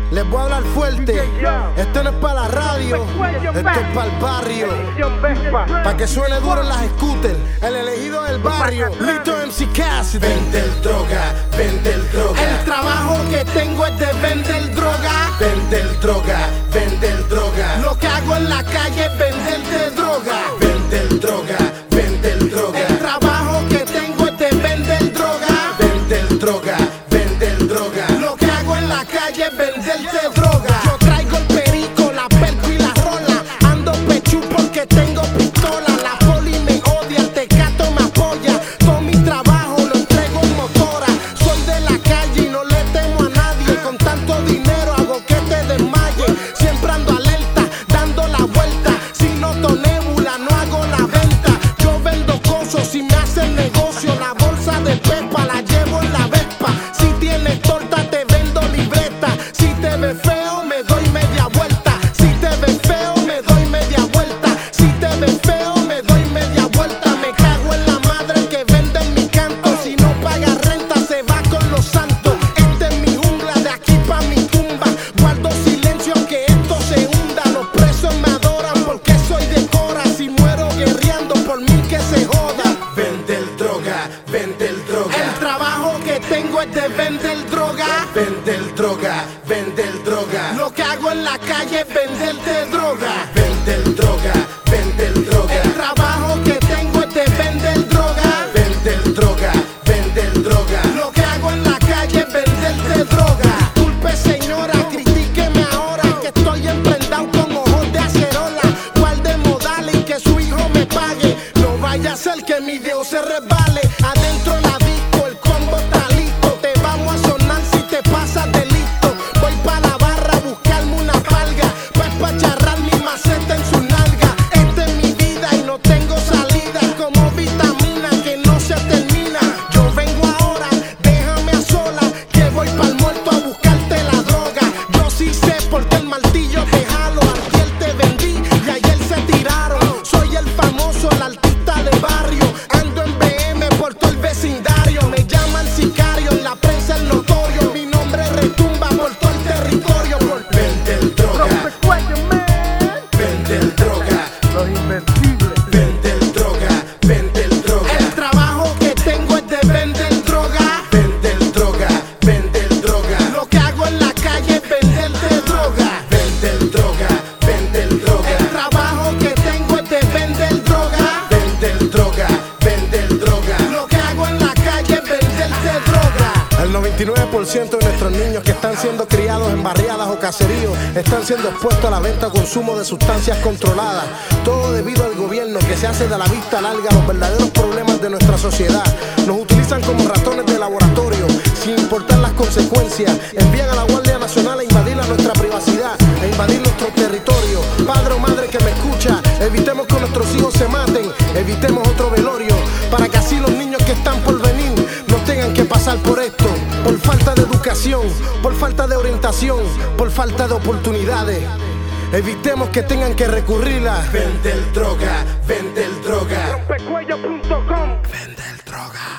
Les voy a hablar fuerte. Esto no es para la radio, esto es para el barrio. Para que suene duro en las scooters. El elegido del barrio, Lito MC Cassidy. Vender droga, vender droga. El trabajo que tengo es de vender droga. Vender droga, vender droga. Lo que hago en la calle es venderte droga. Vender droga, vender droga. El trabajo que tengo es de vender droga. Vender droga, vender droga. Lo que hago en la calle es venderte droga. Yo traigo el perico, la perco y la rola. Ando pechú porque tengo pistola. La poli me odia, el tecato me apoya. Todo mi trabajo lo entrego en motora. Soy de la calle y no le temo a nadie. Con tanto dinero hago que te desmaye. Siempre ando alerta, dando la vuelta. Si noto nébula, no hago la venta. Yo vendo cosas y me hacen negocio. La bolsa de pepa la llevo en la Vespa. Si tienes torta te vendo libreta. Si te ves feo me doy media vuelta. Si te ves feo me doy media vuelta. Si te ves feo me doy media vuelta. Me cago en la madre que vende mi canto. Si no paga renta se va con los santos. Esta es mi jungla, de aquí pa' mi tumba. Guardo silencio aunque esto se hunda. Los presos me adoran porque soy de Cora. Si muero guerreando por mí que se joda. Vender droga, vender droga. El trabajo que tengo es de vender droga. Vender droga, vender droga. Lo que hago en la calle es venderte droga. Vender droga, vender droga. El trabajo que tengo es de vender droga. Vender droga, vender droga. Lo que hago en la calle es venderte droga. Disculpe señora, critíqueme ahora que estoy emprendado con ojos de acerola. Guarde modales y que su hijo me pague. No vaya a ser que mi Dios se resbale. Adentro la disco, el combo está listo. Te vamos a sonar si te pasas de listo. Voy pa' la barra a buscarme una palga. Pues pa' charrar mi maceta en su nalga. Esta es mi vida y no tengo salida. Como vitamina que no se termina. Yo vengo ahora, déjame a sola. Que voy pa'l muerto a buscarte la droga. Yo sí sé porque el martillo te jalo. Ayer te vendí y ayer se tiraron. Soy el famoso, el artista de barrio. Ando en BM por todo el vecindario. Me llaman sicario, en la prensa el notorio. Mi nombre retumba por todo el territorio. Vender droga, vender droga. Los invencibles. Vender droga, vender droga. El trabajo que tengo es de vender droga. Vender droga, vender droga. Lo que hago en la calle es venderte droga. Vender droga, vender droga. El trabajo que tengo es de vender droga. Vender droga, vender droga. Lo que hago en la calle es venderte droga. El 99% de nuestros niños que están siendo criados en barriadas o caseríos están siendo expuestos a la venta o consumo de sustancias controladas. Todo debido al gobierno que se hace de la vista larga a los verdaderos problemas de nuestra sociedad. Nos utilizan como ratones de laboratorio sin importar las consecuencias. Envían a la Guardia Nacional a invadir nuestra privacidad, a invadir nuestro territorio. Padre o madre que me escucha, evitemos que nuestros hijos se maten, evitemos otro velorio, para que así los niños que están por venir no tengan que pasar por esto, por falta de educación, por falta de orientación, por falta de oportunidades. Evitemos que tengan que recurrir a Vender droga, vender droga. Rompecuello.com. vender droga.